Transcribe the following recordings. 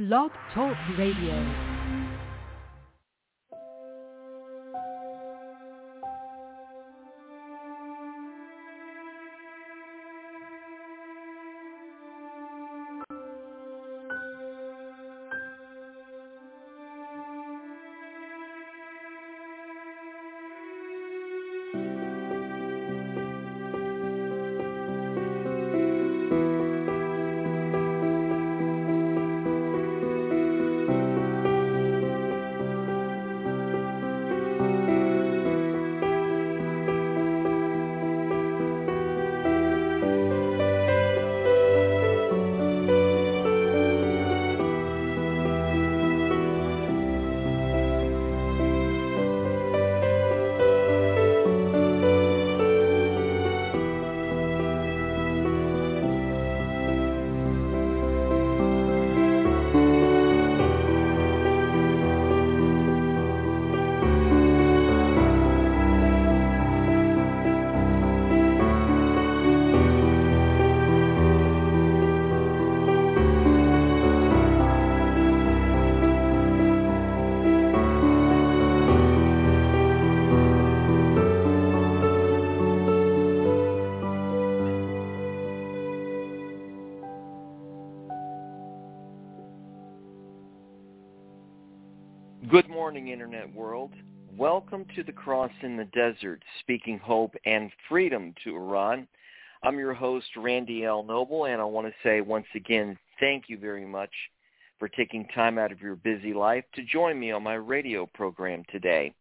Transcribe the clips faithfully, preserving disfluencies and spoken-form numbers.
Blog Talk Radio. Good morning, Internet world. Welcome to the Cross in the Desert, speaking hope and freedom to Iran. I'm your host, Randy L. Noble, and I want to say once again, thank you very much for taking time out of your busy life to join me on my radio program today.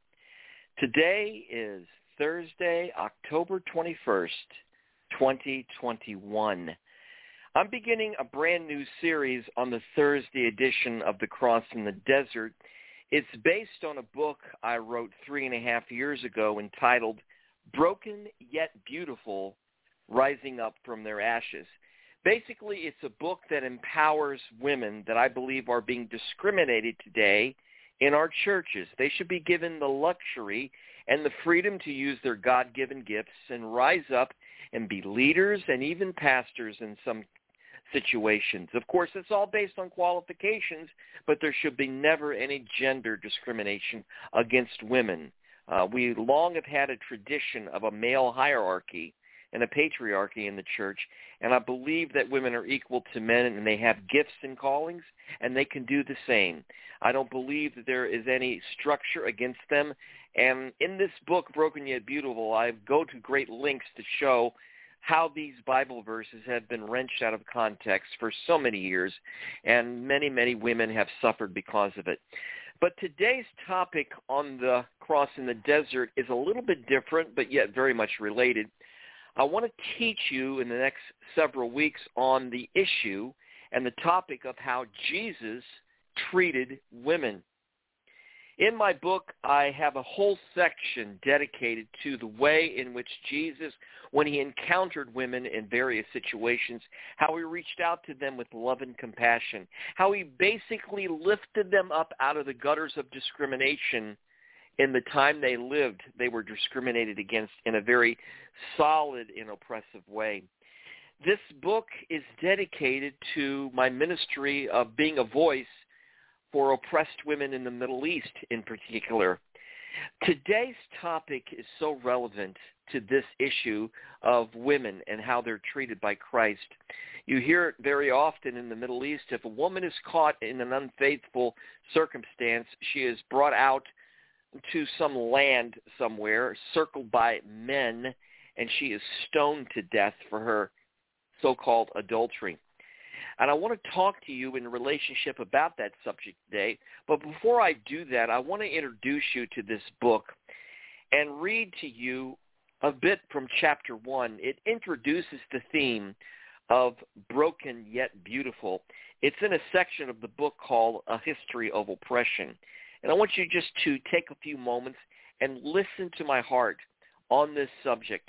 Today is Thursday, October twenty-first, twenty twenty-one. I'm beginning a brand new series on the Thursday edition of the Cross in the Desert. It's based on a book I wrote three and a half years ago entitled Broken Yet Beautiful, Rising Up from Their Ashes. Basically, it's a book that empowers women that I believe are being discriminated today in our churches. They should be given the luxury and the freedom to use their God-given gifts and rise up and be leaders and even pastors in some situations. Of course, it's all based on qualifications, but there should be never any gender discrimination against women. Uh, we long have had a tradition of a male hierarchy and a patriarchy in the church, and I believe that women are equal to men and they have gifts and callings, and they can do the same. I don't believe that there is any structure against them, and in this book, Broken Yet Beautiful, I go to great lengths to show how these Bible verses have been wrenched out of context for so many years, and many, many women have suffered because of it. But today's topic on the Cross in the Desert is a little bit different, but yet very much related. I want to teach you in the next several weeks on the issue and the topic of how Jesus treated women. In my book, I have a whole section dedicated to the way in which Jesus, when he encountered women in various situations, how he reached out to them with love and compassion, how he basically lifted them up out of the gutters of discrimination. In the time they lived, they were discriminated against in a very solid and oppressive way. This book is dedicated to my ministry of being a voice for oppressed women in the Middle East in particular. Today's topic is so relevant to this issue of women and how they're treated by Christ. You hear it very often in the Middle East. If a woman is caught in an unfaithful circumstance, she is brought out to some land somewhere, circled by men, and she is stoned to death for her so-called adultery. And I want to talk to you in relationship about that subject today. But before I do that, I want to introduce you to this book and read to you a bit from chapter one. It introduces the theme of Broken Yet Beautiful. It's in a section of the book called A History of Oppression. And I want you just to take a few moments and listen to my heart on this subject.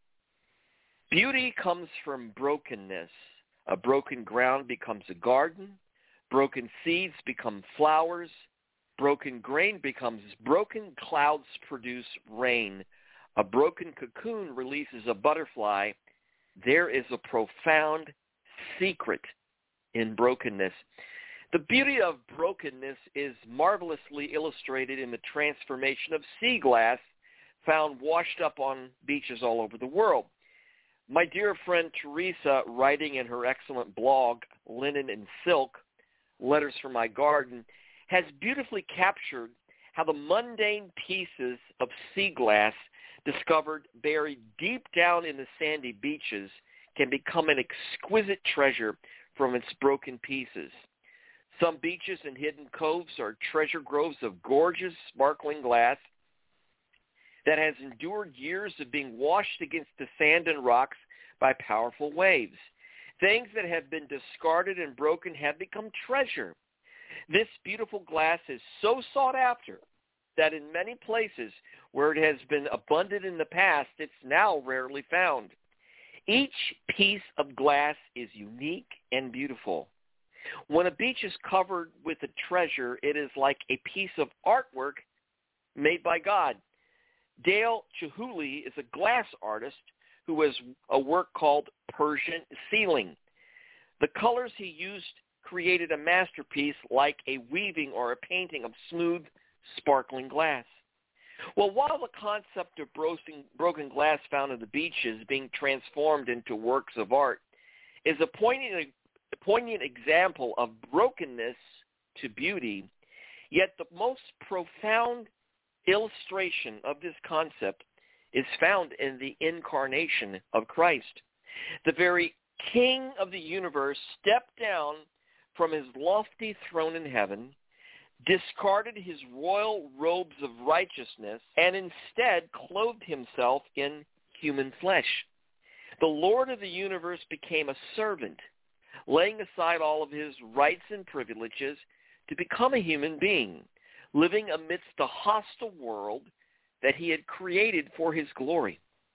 Beauty comes from brokenness. A broken ground becomes a garden. Broken seeds become flowers. Broken grain becomes broken clouds produce rain. A broken cocoon releases a butterfly. There is a profound secret in brokenness. The beauty of brokenness is marvelously illustrated in the transformation of sea glass found washed up on beaches all over the world. My dear friend Teresa, writing in her excellent blog, Linen and Silk, Letters from My Garden, has beautifully captured how the mundane pieces of sea glass discovered buried deep down in the sandy beaches can become an exquisite treasure from its broken pieces. Some beaches and hidden coves are treasure groves of gorgeous, sparkling glass that has endured years of being washed against the sand and rocks by powerful waves. Things that have been discarded and broken have become treasure. This beautiful glass is so sought after that in many places where it has been abundant in the past, it's now rarely found. Each piece of glass is unique and beautiful. When a beach is covered with a treasure, it is like a piece of artwork made by God. Dale Chihuly is a glass artist who has a work called Persian Ceiling. The colors he used created a masterpiece like a weaving or a painting of smooth, sparkling glass. Well, while the concept of broken, broken glass found on the beaches being transformed into works of art is a poignant, a poignant example of brokenness to beauty, yet the most profound illustration of this concept is found in the incarnation of Christ. The very King of the universe stepped down from his lofty throne in heaven, discarded his royal robes of righteousness, and instead clothed himself in human flesh. The Lord of the universe became a servant, laying aside all of his rights and privileges to become a human being, living amidst the hostile world that he had created for his glory.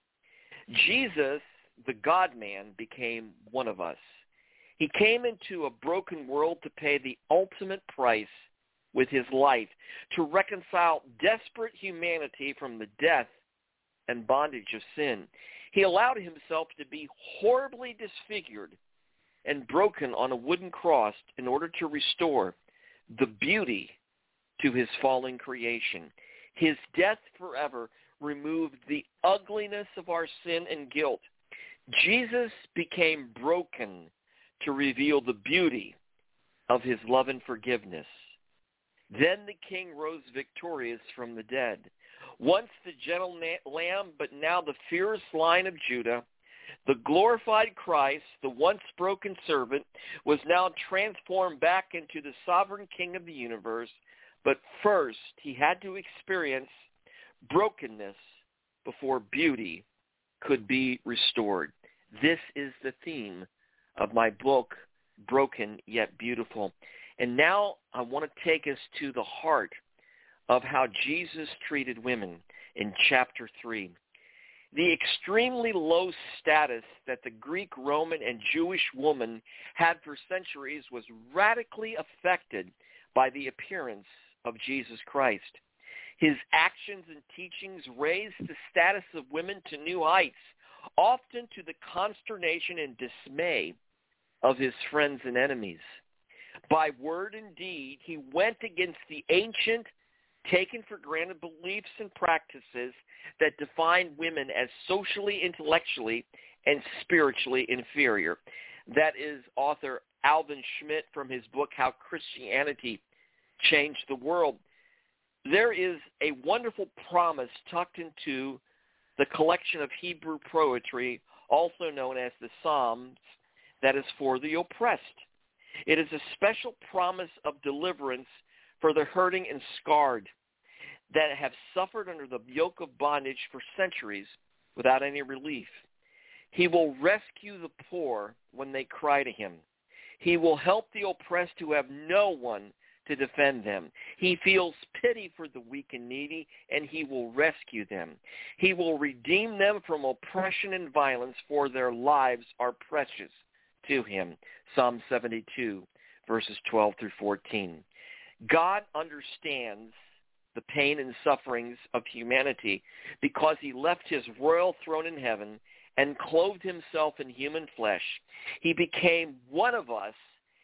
Jesus, the God-man, became one of us. He came into a broken world to pay the ultimate price with his life, to reconcile desperate humanity from the death and bondage of sin. He allowed himself to be horribly disfigured and broken on a wooden cross in order to restore the beauty to his fallen creation. His death forever removed the ugliness of our sin and guilt. Jesus became broken to reveal the beauty of his love and forgiveness. Then the King rose victorious from the dead. Once the gentle lamb, but now the fierce Lion of Judah, the glorified Christ, the once broken servant, was now transformed back into the sovereign King of the universe. But first, he had to experience brokenness before beauty could be restored. This is the theme of my book, Broken Yet Beautiful. And now I want to take us to the heart of how Jesus treated women in chapter three. The extremely low status that the Greek, Roman, and Jewish woman had for centuries was radically affected by the appearance of Jesus Christ. His actions and teachings raised the status of women to new heights, often to the consternation and dismay of his friends and enemies. By word and deed, he went against the ancient, taken for granted beliefs and practices that defined women as socially, intellectually, and spiritually inferior. That is author Alvin Schmidt from his book, How Christianity Changed the World. There is a wonderful promise tucked into the collection of Hebrew poetry, also known as the Psalms, that is for the oppressed. It is a special promise of deliverance for the hurting and scarred that have suffered under the yoke of bondage for centuries without any relief. He will rescue the poor when they cry to him. He will help the oppressed who have no one to defend them. He feels pity for the weak and needy, and he will rescue them. He will redeem them from oppression and violence, for their lives are precious to him. Psalm seventy-two, verses twelve through fourteen. God understands the pain and sufferings of humanity because he left his royal throne in heaven and clothed himself in human flesh. He became one of us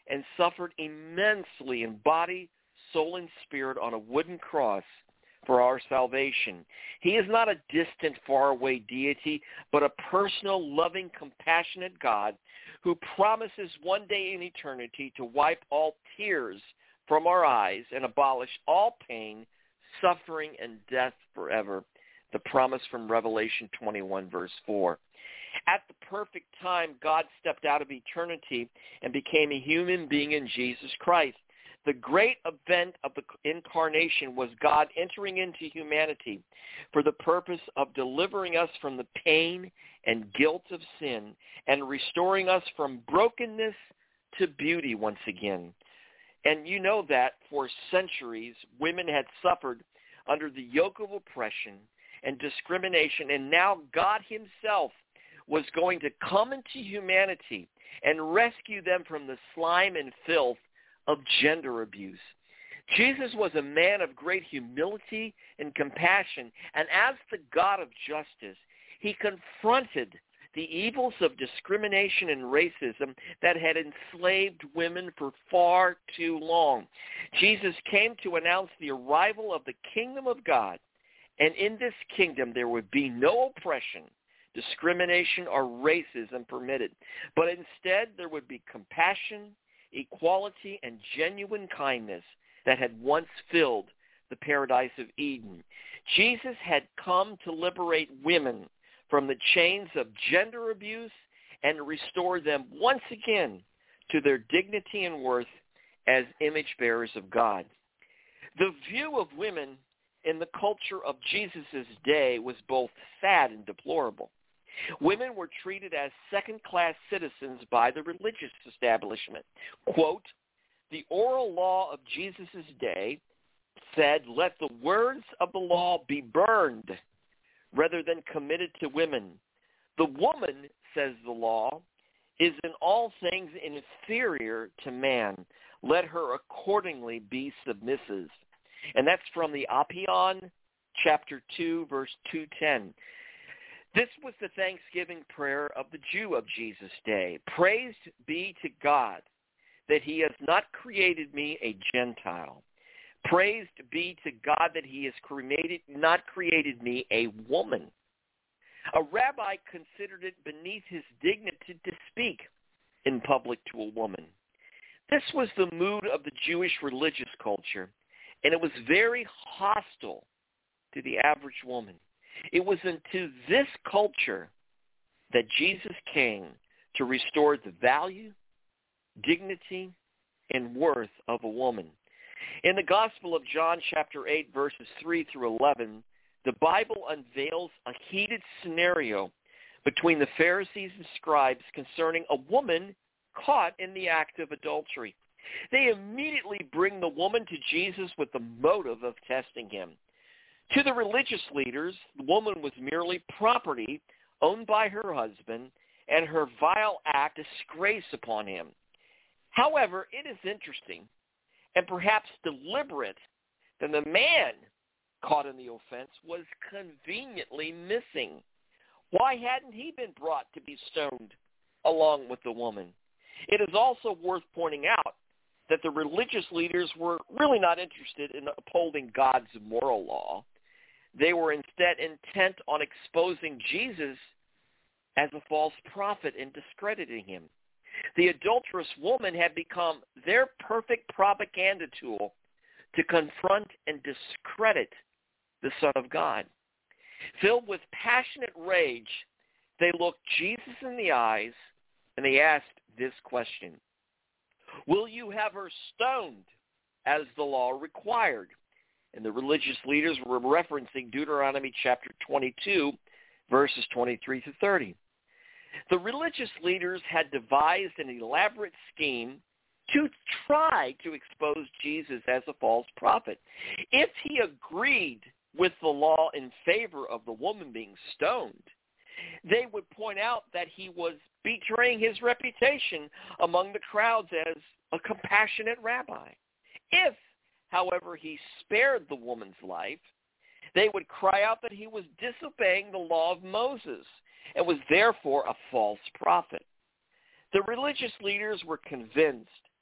and suffered immensely in body, soul, and spirit on a wooden cross for our salvation. He is not a distant, faraway deity, but a personal, loving, compassionate God who promises one day in eternity to wipe all tears from our eyes and abolish all pain, suffering, and death forever. The promise from Revelation twenty-one, verse four. At the perfect time, God stepped out of eternity and became a human being in Jesus Christ. The great event of the incarnation was God entering into humanity for the purpose of delivering us from the pain and guilt of sin and restoring us from brokenness to beauty once again. And you know that for centuries, women had suffered under the yoke of oppression and discrimination, and now God himself was going to come into humanity and rescue them from the slime and filth of gender abuse. Jesus was a man of great humility and compassion, and as the God of justice, he confronted the evils of discrimination and racism that had enslaved women for far too long. Jesus came to announce the arrival of the kingdom of God, and in this kingdom there would be no oppression, discrimination, or racism permitted, but instead there would be compassion, equality, and genuine kindness that had once filled the paradise of Eden. Jesus had come to liberate women from the chains of gender abuse and restore them once again to their dignity and worth as image bearers of God. The view of women in the culture of Jesus' day was both sad and deplorable. Women were treated as second-class citizens by the religious establishment. Quote, the oral law of Jesus' day said, let the words of the law be burned rather than committed to women. The woman, says the law, is in all things inferior to man. Let her accordingly be submissive. And that's from the Oppian, chapter two, verse two ten. This was the thanksgiving prayer of the Jew of Jesus' day. Praised be to God that he has not created me a Gentile. Praised be to God that he has created, not created me a woman. A rabbi considered it beneath his dignity to speak in public to a woman. This was the mood of the Jewish religious culture, and it was very hostile to the average woman. It was into this culture that Jesus came to restore the value, dignity, and worth of a woman. In the Gospel of John, chapter eight, verses three through eleven, the Bible unveils a heated scenario between the Pharisees and scribes concerning a woman caught in the act of adultery. They immediately bring the woman to Jesus with the motive of testing him. To the religious leaders, the woman was merely property owned by her husband, and her vile act disgrace upon him. However, it is interesting and perhaps deliberate that the man caught in the offense was conveniently missing. Why hadn't he been brought to be stoned along with the woman? It is also worth pointing out that the religious leaders were really not interested in upholding God's moral law. They were instead intent on exposing Jesus as a false prophet and discrediting him. The adulterous woman had become their perfect propaganda tool to confront and discredit the Son of God. Filled with passionate rage, they looked Jesus in the eyes and they asked this question: will you have her stoned as the law required? And the religious leaders were referencing Deuteronomy chapter twenty-two, verses twenty-three to thirty. The religious leaders had devised an elaborate scheme to try to expose Jesus as a false prophet. If he agreed with the law in favor of the woman being stoned, they would point out that he was betraying his reputation among the crowds as a compassionate rabbi. If, however, he spared the woman's life, they would cry out that he was disobeying the law of Moses and was therefore a false prophet. The religious leaders were convinced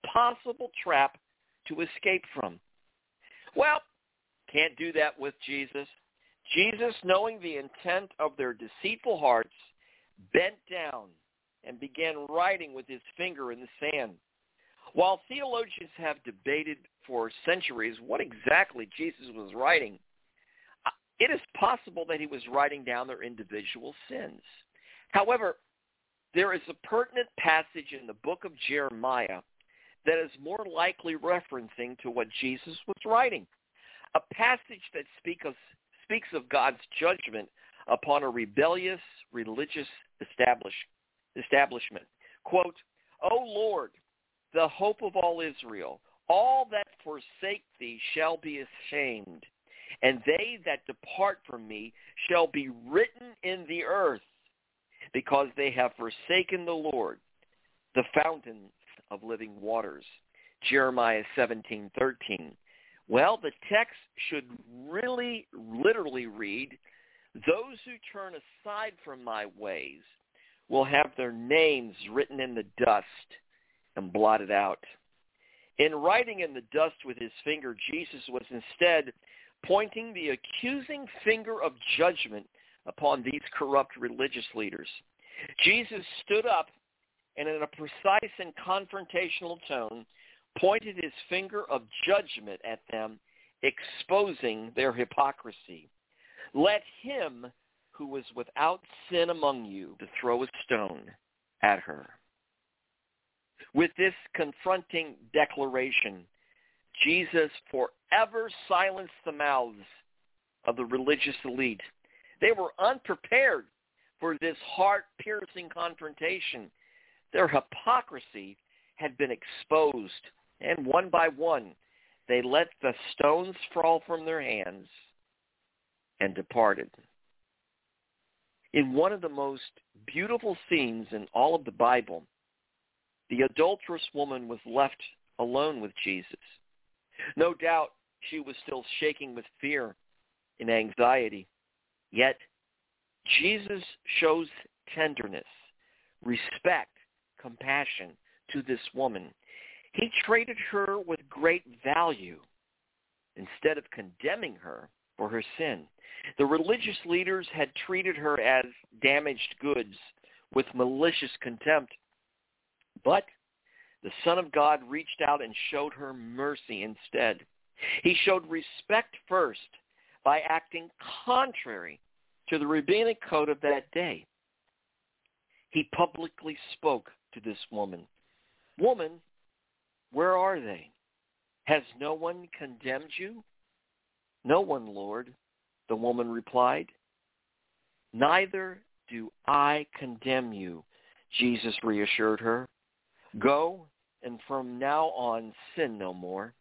impossible trap to escape from. Well, can't do that with Jesus. Jesus, knowing the intent of their deceitful hearts, bent down and began writing with his finger in the sand. While theologians have debated for centuries what exactly Jesus was writing, it is possible that he was writing down their individual sins. However, there is a pertinent passage in the book of Jeremiah that is more likely referencing to what Jesus was writing, a passage that speak of, speaks of God's judgment upon a rebellious religious establish, establishment. Quote, O Lord, the hope of all Israel, all that forsake thee shall be ashamed, and they that depart from me shall be written in the earth, because they have forsaken the Lord, the fountains of living waters. Jeremiah seventeen thirteen. Well, the text should really literally read, those who turn aside from my ways will have their names written in the dust and blotted out. In writing in the dust with his finger, Jesus was instead pointing the accusing finger of judgment upon these corrupt religious leaders. Jesus stood up and in a precise and confrontational tone pointed his finger of judgment at them, exposing their hypocrisy. Let him who was without sin among you to throw a stone at her. With this confronting declaration, Jesus forever silenced the mouths of the religious elite. They were unprepared for this heart-piercing confrontation. Their hypocrisy had been exposed, and one by one, they let the stones fall from their hands and departed. In one of the most beautiful scenes in all of the Bible, the adulterous woman was left alone with Jesus. No doubt she was still shaking with fear and anxiety. Yet Jesus shows tenderness, respect, compassion to this woman. He treated her with great value instead of condemning her for her sin. The religious leaders had treated her as damaged goods with malicious contempt. But the Son of God reached out and showed her mercy instead. He showed respect first by acting contrary to the rabbinic code of that day. He publicly spoke to this woman. Woman, where are they? Has no one condemned you? No one, Lord, the woman replied. Neither do I condemn you, Jesus reassured her. Go, and from now on sin no more.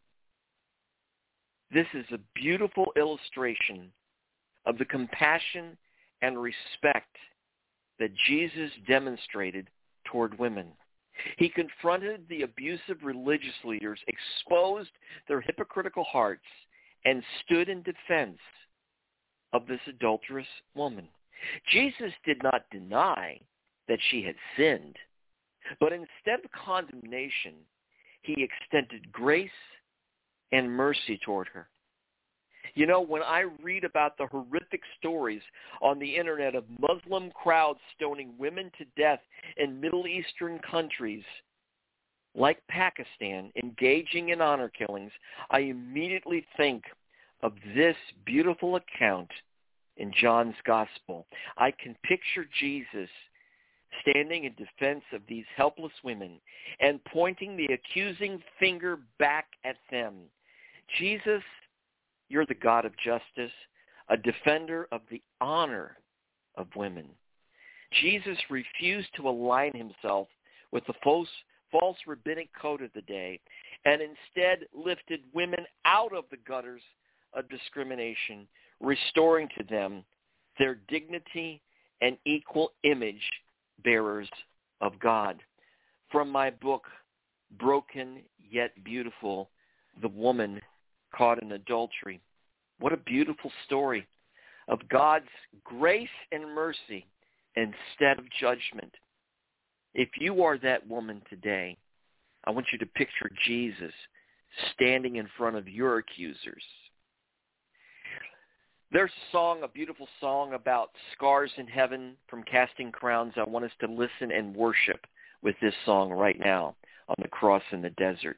This is a beautiful illustration of the compassion and respect that Jesus demonstrated toward women. He confronted the abusive religious leaders, exposed their hypocritical hearts, and stood in defense of this adulterous woman. Jesus did not deny that she had sinned, but instead of condemnation, he extended grace and mercy toward her. You know, when I read about the horrific stories on the internet of Muslim crowds stoning women to death in Middle Eastern countries like Pakistan, engaging in honor killings, I immediately think of this beautiful account in John's Gospel. I can picture Jesus standing in defense of these helpless women and pointing the accusing finger back at them. Jesus, you're the God of justice, a defender of the honor of women. Jesus refused to align himself with the false, false rabbinic code of the day and instead lifted women out of the gutters of discrimination, restoring to them their dignity and equal image bearers of God. From my book, Broken Yet Beautiful, The Woman Caught in Adultery. What a beautiful story of God's grace and mercy instead of judgment. If you are that woman today, I want you to picture Jesus standing in front of your accusers. There's a song, a beautiful song about scars in heaven from Casting Crowns. I want us to listen and worship with this song right now on the cross in the desert.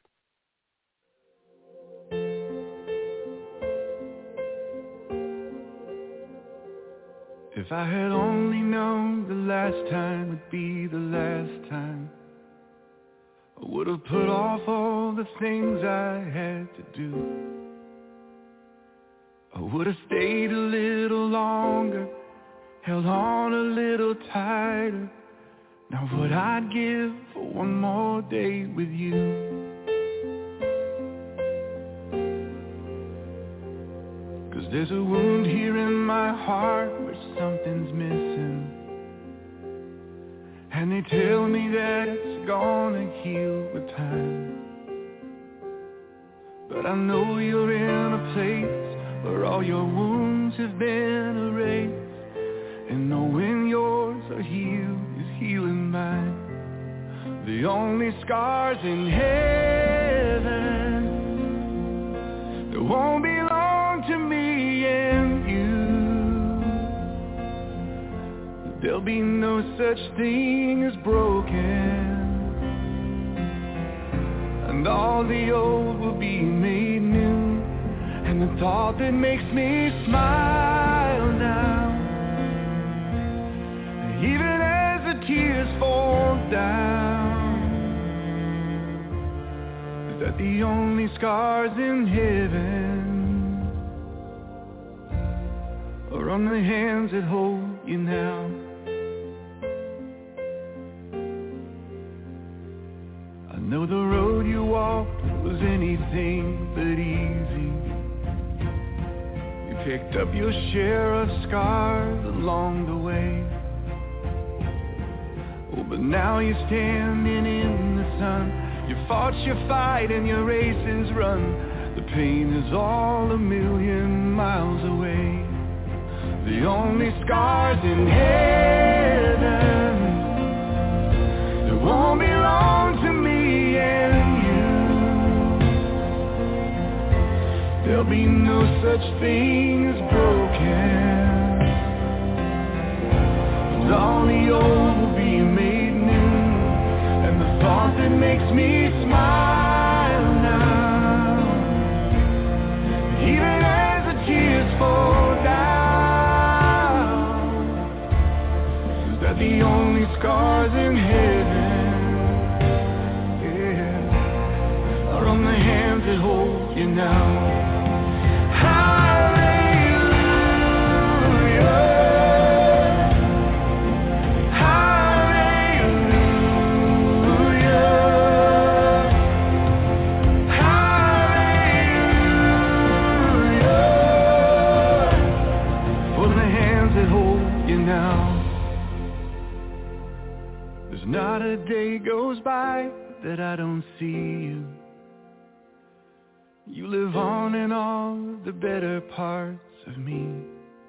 If I had only known the last time would be the last time, I would have put off all the things I had to do. I would have stayed a little longer, held on a little tighter. Now what I'd give for one more day with you. 'Cause there's a wound here in my heart where something's missing, and they tell me that it's gonna heal with time. But I know you're in a place where all your wounds have been erased, and knowing yours are healed is healing mine. The only scars in heaven that won't belong to me and you. There'll be no such thing as broken, and all the old will be made new. And the thought that makes me smile now, even as the tears fall down, is that the only scars in heaven are on the hands that hold you now. I know the road you walked was anything but easy. Picked up your share of scars along the way. Oh, but now you're standing in the sun. You fought your fight and your race is run. The pain is all a million miles away. The only scars in heaven that won't belong to me and there'll be no such thing as broken, and all the old will be made new. And the thought that makes me smile now, even as the tears fall down, is that the only scars in heaven, yeah, are on the hands that hold you now. Not a day goes by that I don't see you. You live on in all the better parts of me.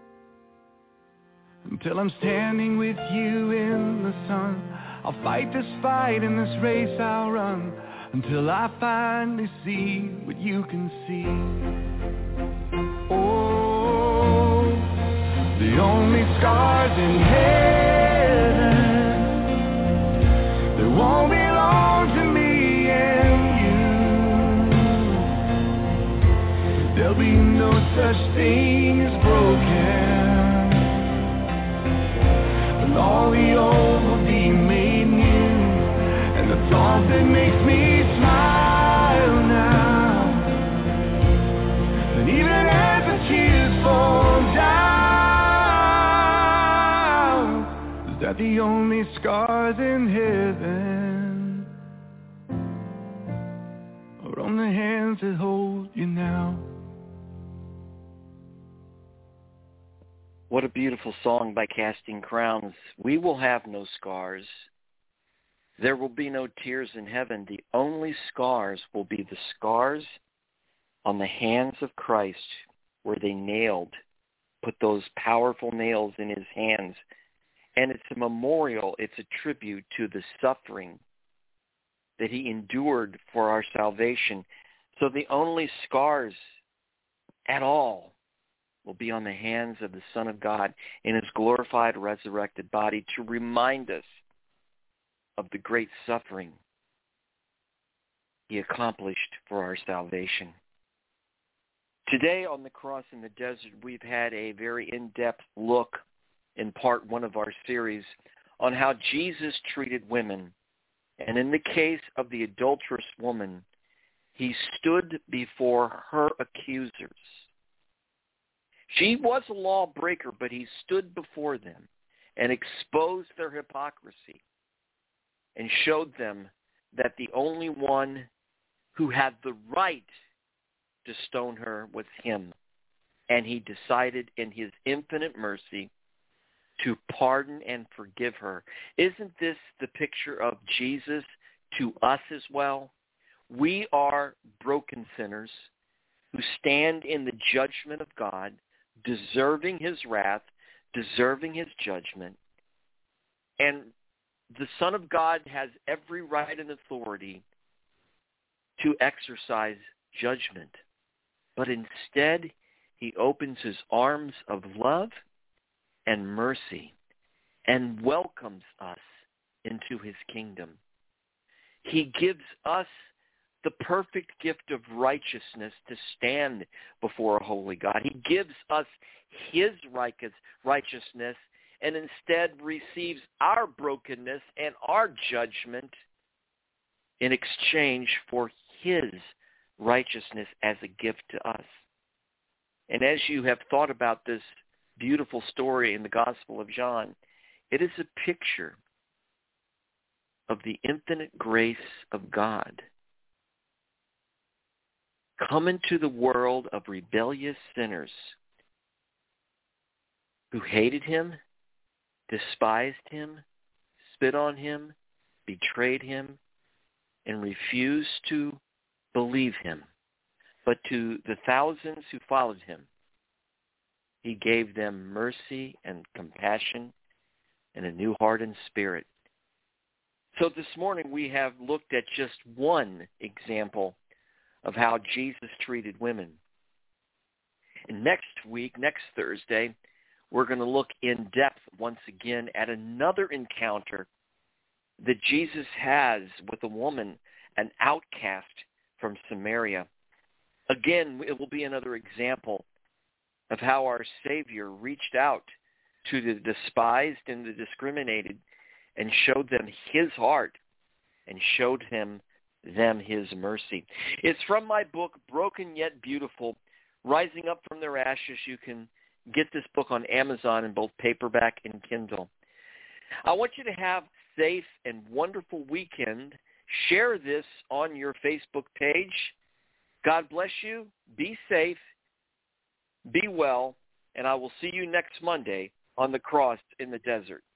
Until I'm standing with you in the sun, I'll fight this fight and this race I'll run, until I finally see what you can see. Oh, the only scars in heaven won't belong to me and you. There'll be no such thing as broken, and all the old will be made new. And the thought that makes me smile now, and even as the tears fall down, is that the only scars in heaven are on the hands that hold you now. What a beautiful song by Casting Crowns. We will have no scars. There will be no tears in heaven. The only scars will be the scars on the hands of Christ, where they nailed, put those powerful nails in his hands. And it's a memorial, it's a tribute to the suffering that he endured for our salvation. So the only scars at all will be on the hands of the Son of God in his glorified, resurrected body to remind us of the great suffering he accomplished for our salvation. Today on the Cross in the Desert, we've had a very in-depth look in part one of our series on how Jesus treated women. And in the case of the adulterous woman, he stood before her accusers. She was a lawbreaker, but he stood before them and exposed their hypocrisy and showed them that the only one who had the right to stone her was him. And he decided in his infinite mercy to pardon and forgive her. Isn't this the picture of Jesus to us as well? We are broken sinners who stand in the judgment of God, deserving his wrath, deserving his judgment. And the Son of God has every right and authority to exercise judgment. But instead, he opens his arms of love and mercy and welcomes us into his kingdom. He gives us the perfect gift of righteousness to stand before a holy God. He gives us his righteousness and instead receives our brokenness and our judgment in exchange for his righteousness as a gift to us. And as you have thought about this beautiful story in the Gospel of John, it is a picture of the infinite grace of God come into the world of rebellious sinners who hated him, despised him, spit on him, betrayed him, and refused to believe him. But to the thousands who followed him, he gave them mercy and compassion and a new heart and spirit. So this morning we have looked at just one example of how Jesus treated women. And next week, next Thursday, we're going to look in depth once again at another encounter that Jesus has with a woman, an outcast from Samaria. Again, it will be another example of how our Savior reached out to the despised and the discriminated and showed them his heart and showed him them his mercy. It's from my book, Broken Yet Beautiful, Rising Up from Their Ashes. You can get this book on Amazon in both paperback and Kindle. I want you to have a safe and wonderful weekend. Share this on your Facebook page. God bless you. Be safe. Be well. And I will see you next Monday on the Cross in the Desert.